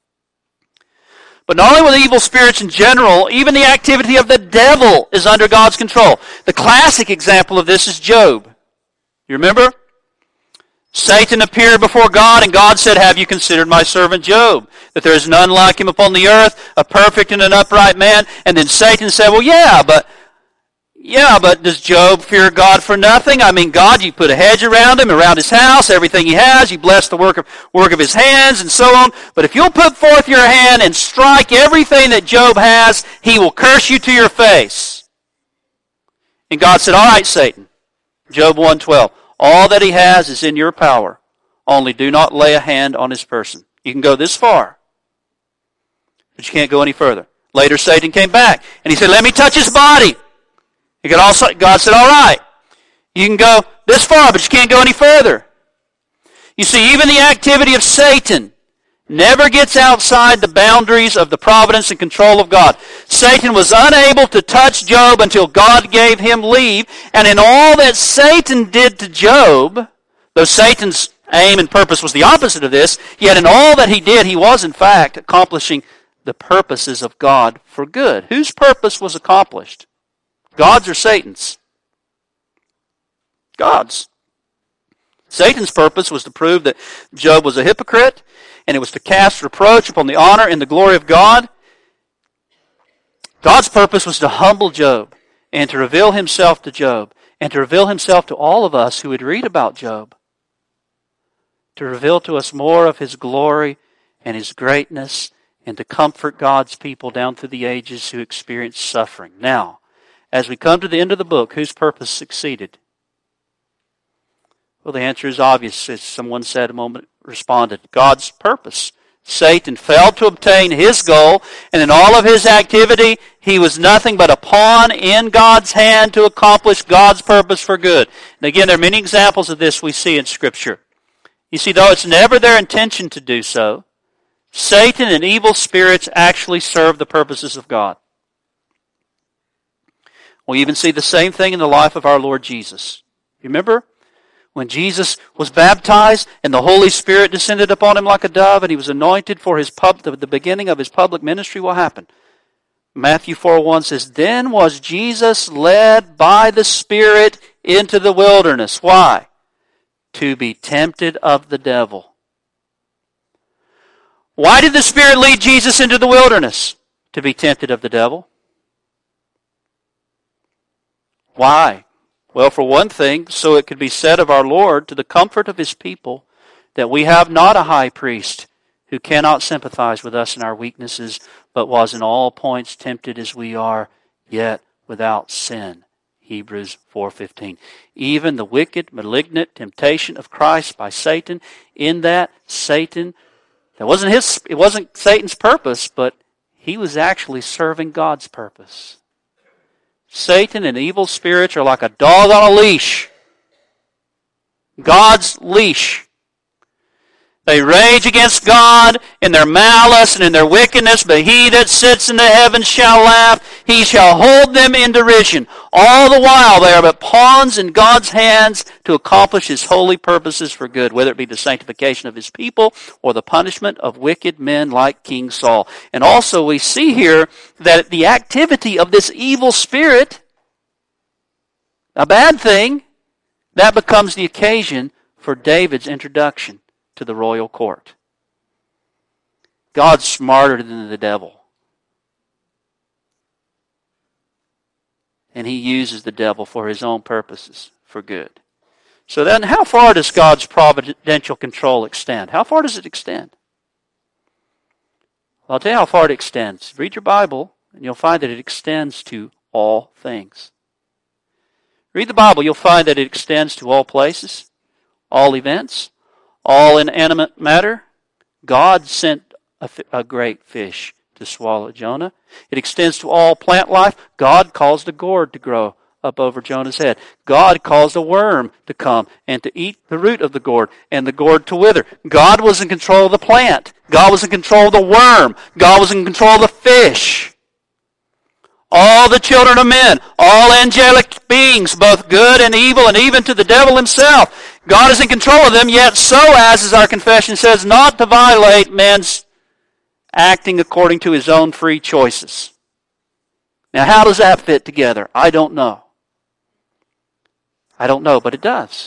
S1: But not only with evil spirits in general, even the activity of the devil is under God's control. The classic example of this is Job. You remember? Satan appeared before God, and God said, have you considered my servant Job? That there is none like him upon the earth, a perfect and an upright man. And then Satan said, well, yeah, but yeah, but does Job fear God for nothing? I mean, God, you put a hedge around him, around his house, everything he has. You bless the work of, work of his hands and so on. But if you'll put forth your hand and strike everything that Job has, he will curse you to your face. And God said, all right, Satan, Job one twelve, all that he has is in your power. Only do not lay a hand on his person. You can go this far, but you can't go any further. Later, Satan came back, and he said, let me touch his body. He could also, God said, all right, you can go this far, but you can't go any further. You see, even the activity of Satan never gets outside the boundaries of the providence and control of God. Satan was unable to touch Job until God gave him leave, and in all that Satan did to Job, though Satan's aim and purpose was the opposite of this, yet in all that he did, he was in fact accomplishing the purposes of God for good. Whose purpose was accomplished? God's or Satan's? God's. Satan's purpose was to prove that Job was a hypocrite, and it was to cast reproach upon the honor and the glory of God. God's purpose was to humble Job and to reveal himself to Job and to reveal himself to all of us who would read about Job. To reveal to us more of his glory and his greatness and to comfort God's people down through the ages who experienced suffering. Now, as we come to the end of the book, whose purpose succeeded? Well, the answer is obvious, as someone said a moment, responded. God's purpose. Satan failed to obtain his goal, and in all of his activity, he was nothing but a pawn in God's hand to accomplish God's purpose for good. And again, there are many examples of this we see in Scripture. You see, though it's never their intention to do so, Satan and evil spirits actually serve the purposes of God. We even see the same thing in the life of our Lord Jesus. You remember? When Jesus was baptized and the Holy Spirit descended upon him like a dove and he was anointed for his pub, the, the beginning of his public ministry, what happened? Matthew four one says, Then was Jesus led by the Spirit into the wilderness. Why? To be tempted of the devil. Why did the Spirit lead Jesus into the wilderness? To be tempted of the devil. Why? Well, for one thing, so it could be said of our Lord, to the comfort of His people, that we have not a high priest who cannot sympathize with us in our weaknesses, but was in all points tempted as we are, yet without sin. Hebrews four fifteen. Even the wicked, malignant temptation of Christ by Satan, in that Satan, that wasn't his, it wasn't Satan's purpose, but he was actually serving God's purpose. Satan and evil spirits are like a dog on a leash. God's leash. They rage against God in their malice and in their wickedness, but he that sits in the heavens shall laugh. He shall hold them in derision. All the while they are but pawns in God's hands to accomplish His holy purposes for good, whether it be the sanctification of His people or the punishment of wicked men like King Saul. And also we see here that the activity of this evil spirit, a bad thing, that becomes the occasion for David's introduction to the royal court. God's smarter than the devil. And He uses the devil for His own purposes, for good. So then, how far does God's providential control extend? How far does it extend? Well, I'll tell you how far it extends. Read your Bible, and you'll find that it extends to all things. Read the Bible, you'll find that it extends to all places, all events, all inanimate matter. God sent a, a great fish to swallow Jonah. It extends to all plant life. God caused a gourd to grow up over Jonah's head. God caused a worm to come and to eat the root of the gourd and the gourd to wither. God was in control of the plant. God was in control of the worm. God was in control of the fish. All the children of men, all angelic beings, both good and evil, and even to the devil himself. God is in control of them, yet so as, as our confession says, not to violate man's acting according to his own free choices. Now, how does that fit together? I don't know. I don't know, but it does.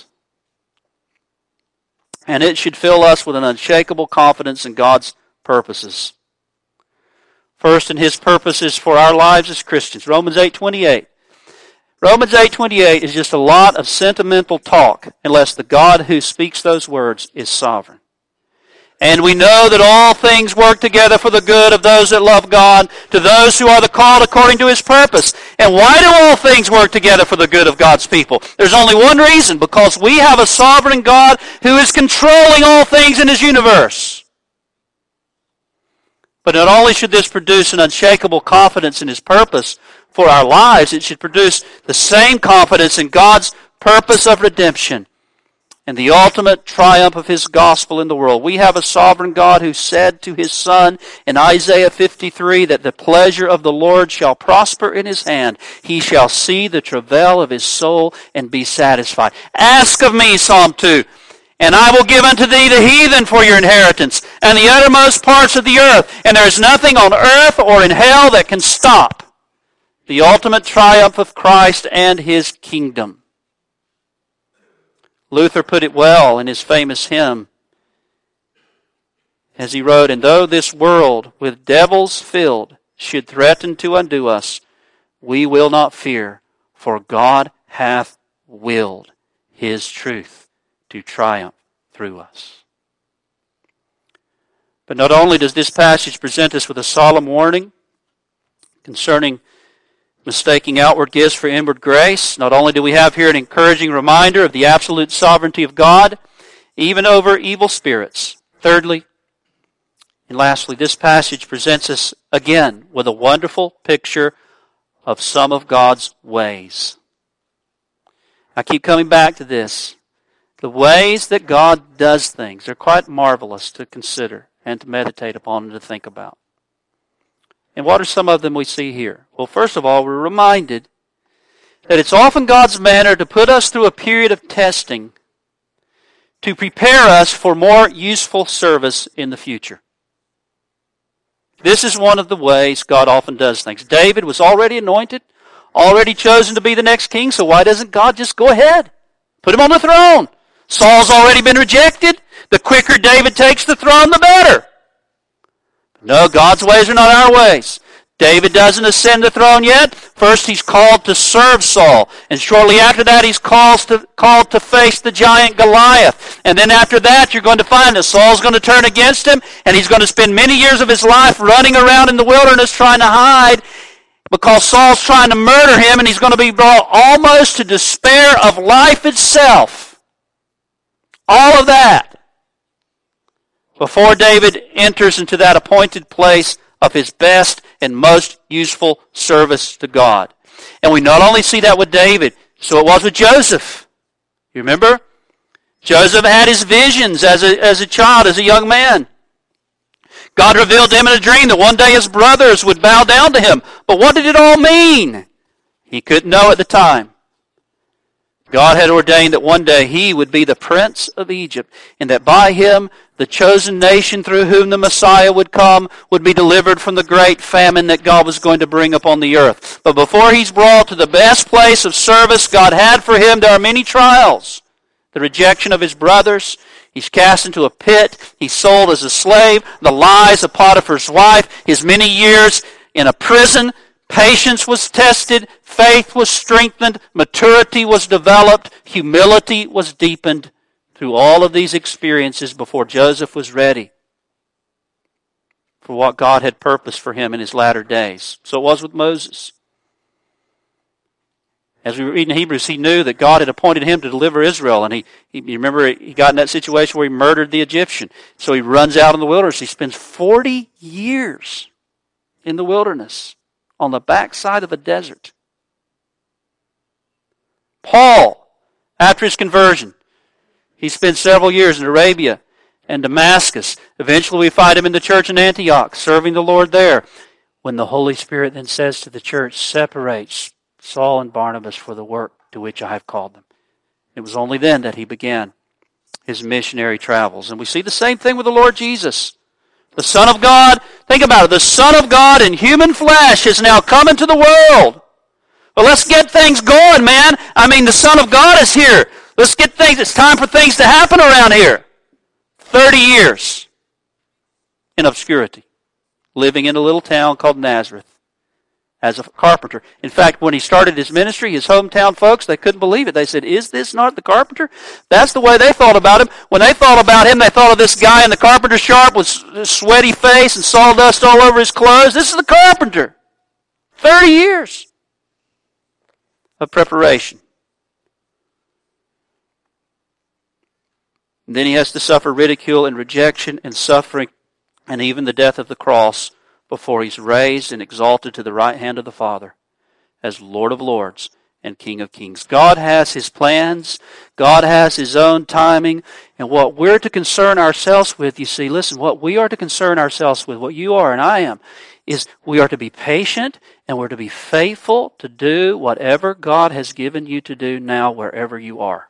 S1: And it should fill us with an unshakable confidence in God's purposes. First, in His purposes for our lives as Christians. Romans eight twenty-eight. Romans eight twenty-eight is just a lot of sentimental talk unless the God who speaks those words is sovereign. And we know that all things work together for the good of those that love God, to those who are the called according to His purpose. And why do all things work together for the good of God's people? There's only one reason, because we have a sovereign God who is controlling all things in His universe. But not only should this produce an unshakable confidence in His purpose for our lives, it should produce the same confidence in God's purpose of redemption and the ultimate triumph of His gospel in the world. We have a sovereign God who said to His Son in Isaiah fifty-three that the pleasure of the Lord shall prosper in His hand. He shall see the travail of His soul and be satisfied. Ask of me, Psalm two. And I will give unto thee the heathen for your inheritance, and the uttermost parts of the earth. And there is nothing on earth or in hell that can stop the ultimate triumph of Christ and His kingdom. Luther put it well in his famous hymn, as he wrote, And though this world with devils filled should threaten to undo us, we will not fear, for God hath willed His truth to triumph through us. But not only does this passage present us with a solemn warning concerning mistaking outward gifts for inward grace, not only do we have here an encouraging reminder of the absolute sovereignty of God, even over evil spirits. Thirdly, and lastly, this passage presents us again with a wonderful picture of some of God's ways. I keep coming back to this. The ways that God does things are quite marvelous to consider and to meditate upon and to think about. And what are some of them we see here? Well, first of all, we're reminded that it's often God's manner to put us through a period of testing to prepare us for more useful service in the future. This is one of the ways God often does things. David was already anointed, already chosen to be the next king, so why doesn't God just go ahead? Put him on the throne. Saul's already been rejected. The quicker David takes the throne, the better. No, God's ways are not our ways. David doesn't ascend the throne yet. First, he's called to serve Saul. And shortly after that, he's called to, called to face the giant Goliath. And then after that, you're going to find that Saul's going to turn against him, and he's going to spend many years of his life running around in the wilderness trying to hide because Saul's trying to murder him, and he's going to be brought almost to despair of life itself. All of that before David enters into that appointed place of his best and most useful service to God. And we not only see that with David, so it was with Joseph. You remember? Joseph had his visions as a, as a child, as a young man. God revealed to him in a dream that one day his brothers would bow down to him. But what did it all mean? He couldn't know at the time. God had ordained that one day he would be the prince of Egypt, and that by him the chosen nation through whom the Messiah would come would be delivered from the great famine that God was going to bring upon the earth. But before he's brought to the best place of service God had for him, there are many trials. The rejection of his brothers, he's cast into a pit, he's sold as a slave, the lies of Potiphar's wife, his many years in a prison. Patience was tested, faith was strengthened, maturity was developed, humility was deepened through all of these experiences before Joseph was ready for what God had purposed for him in his latter days. So it was with Moses. As we read in Hebrews, he knew that God had appointed him to deliver Israel, and he, he you remember he got in that situation where he murdered the Egyptian. So he runs out in the wilderness. He spends forty years in the wilderness, on the backside of a desert. Paul, after his conversion, he spent several years in Arabia and Damascus. Eventually we find him in the church in Antioch, serving the Lord there. When the Holy Spirit then says to the church, separate Saul and Barnabas for the work to which I have called them. It was only then that he began his missionary travels. And we see the same thing with the Lord Jesus. The Son of God, think about it, the Son of God in human flesh has now come into the world. Well, let's get things going, man. I mean, the Son of God is here. Let's get things, it's time for things to happen around here. Thirty years in obscurity, living in a little town called Nazareth as a carpenter. In fact, when he started his ministry, his hometown folks, they couldn't believe it. They said, is this not the carpenter? That's the way they thought about him. When they thought about him, they thought of this guy in the carpenter shop with sweaty face and sawdust all over his clothes. This is the carpenter. Thirty years of preparation. And then he has to suffer ridicule and rejection and suffering and even the death of the cross before he's raised and exalted to the right hand of the Father as Lord of Lords and King of Kings. God has his plans. God has his own timing. And what we're to concern ourselves with, you see, listen, what we are to concern ourselves with, what you are and I am, is we are to be patient and we're to be faithful to do whatever God has given you to do now wherever you are.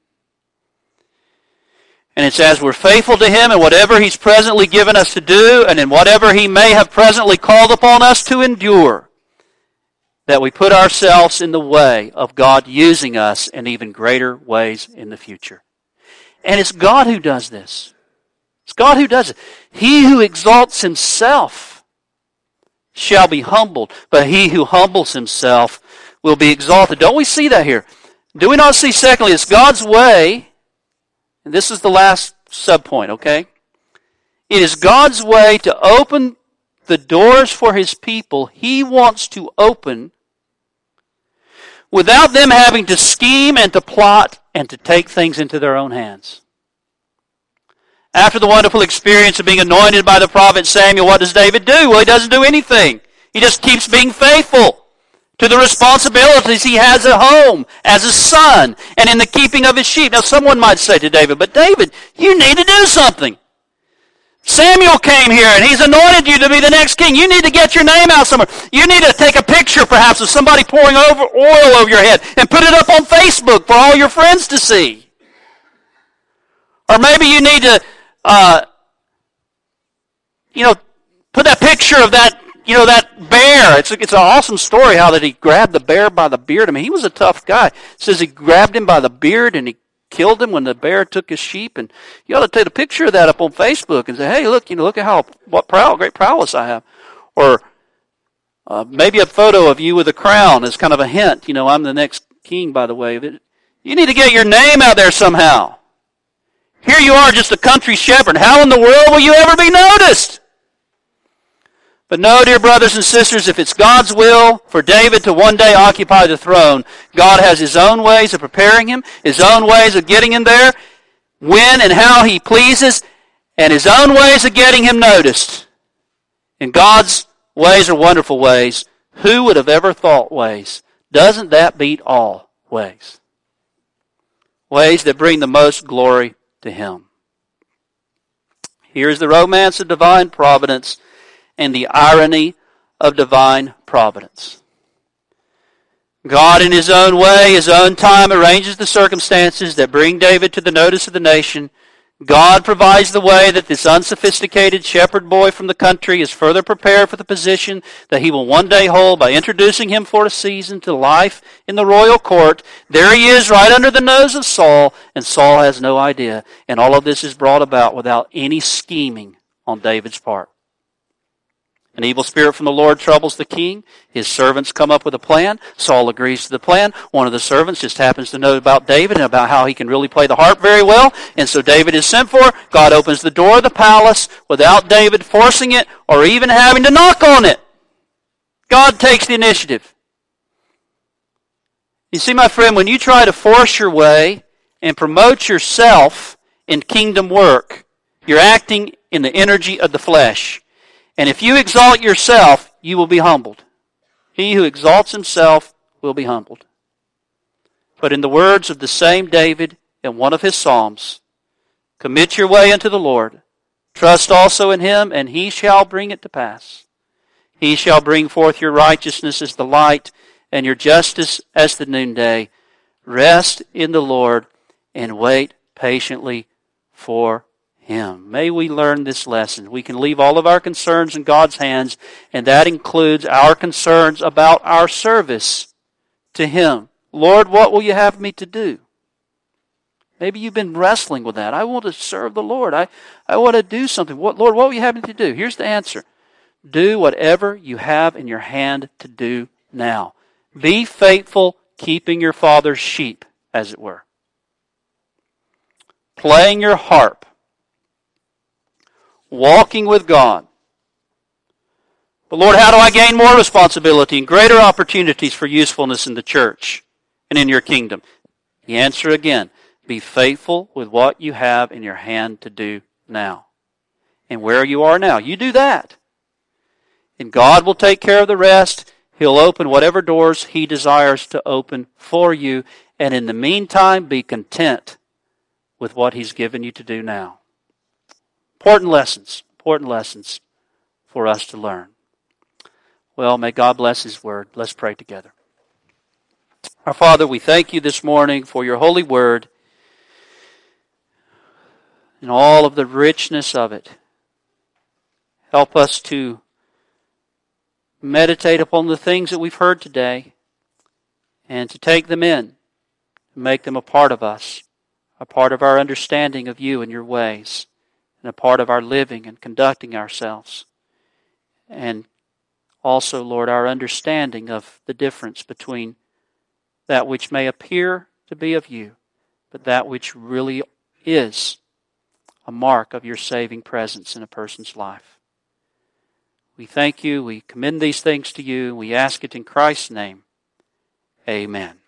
S1: And it's as we're faithful to him in whatever he's presently given us to do and in whatever he may have presently called upon us to endure that we put ourselves in the way of God using us in even greater ways in the future. And it's God who does this. It's God who does it. He who exalts himself shall be humbled, but he who humbles himself will be exalted. Don't we see that here? Do we not see, secondly, it's God's way. And this is the last subpoint, okay? It is God's way to open the doors for his people he wants to open without them having to scheme and to plot and to take things into their own hands. After the wonderful experience of being anointed by the prophet Samuel, what does David do? Well, he doesn't do anything. He just keeps being faithful to the responsibilities he has at home as a son and in the keeping of his sheep. Now, someone might say to David, but David, you need to do something. Samuel came here and he's anointed you to be the next king. You need to get your name out somewhere. You need to take a picture perhaps of somebody pouring over oil over your head and put it up on Facebook for all your friends to see. Or maybe you need to, uh, you know, Put that picture of that, you know, that bear. It's, it's an awesome story how that he grabbed the bear by the beard. I mean, he was a tough guy. It says he grabbed him by the beard and he killed him when the bear took his sheep. And you ought to take a picture of that up on Facebook and say, hey, look, you know, look at how, what proud, great prowess I have. Or uh, maybe a photo of you with a crown as kind of a hint. You know, I'm the next king, by the way. You need to get your name out there somehow. Here you are, just a country shepherd. How in the world will you ever be noticed? But no, dear brothers and sisters, if it's God's will for David to one day occupy the throne, God has His own ways of preparing him, His own ways of getting him there, when and how He pleases, and His own ways of getting him noticed. And God's ways are wonderful ways. Who would have ever thought ways? Doesn't that beat all ways? Ways that bring the most glory to Him. Here's the romance of divine providence and the irony of divine providence. God in His own way, His own time, arranges the circumstances that bring David to the notice of the nation. God provides the way that this unsophisticated shepherd boy from the country is further prepared for the position that he will one day hold by introducing him for a season to life in the royal court. There he is right under the nose of Saul, and Saul has no idea. And all of this is brought about without any scheming on David's part. An evil spirit from the Lord troubles the king. His servants come up with a plan. Saul agrees to the plan. One of the servants just happens to know about David and about how he can really play the harp very well. And so David is sent for. God opens the door of the palace without David forcing it or even having to knock on it. God takes the initiative. You see, my friend, when you try to force your way and promote yourself in kingdom work, you're acting in the energy of the flesh. And if you exalt yourself, you will be humbled. He who exalts himself will be humbled. But in the words of the same David in one of his Psalms, commit your way unto the Lord. Trust also in Him, and He shall bring it to pass. He shall bring forth your righteousness as the light, and your justice as the noonday. Rest in the Lord, and wait patiently for Him. May we learn this lesson. We can leave all of our concerns in God's hands, and that includes our concerns about our service to Him. Lord, what will you have me to do? Maybe you've been wrestling with that. I want to serve the Lord. I, I want to do something. What, Lord, what will you have me to do? Here's the answer. Do whatever you have in your hand to do now. Be faithful, keeping your Father's sheep, as it were. Playing your harp. Walking with God. But Lord, how do I gain more responsibility and greater opportunities for usefulness in the church and in your kingdom? The answer again, be faithful with what you have in your hand to do now. And where you are now, you do that. And God will take care of the rest. He'll open whatever doors He desires to open for you. And in the meantime, be content with what He's given you to do now. Important lessons, important lessons for us to learn. Well, may God bless His word. Let's pray together. Our Father, we thank you this morning for your holy word and all of the richness of it. Help us to meditate upon the things that we've heard today and to take them in, and make them a part of us, a part of our understanding of you and your ways, and a part of our living and conducting ourselves. And also, Lord, our understanding of the difference between that which may appear to be of you, but that which really is a mark of your saving presence in a person's life. We thank you, we commend these things to you, and we ask it in Christ's name. Amen.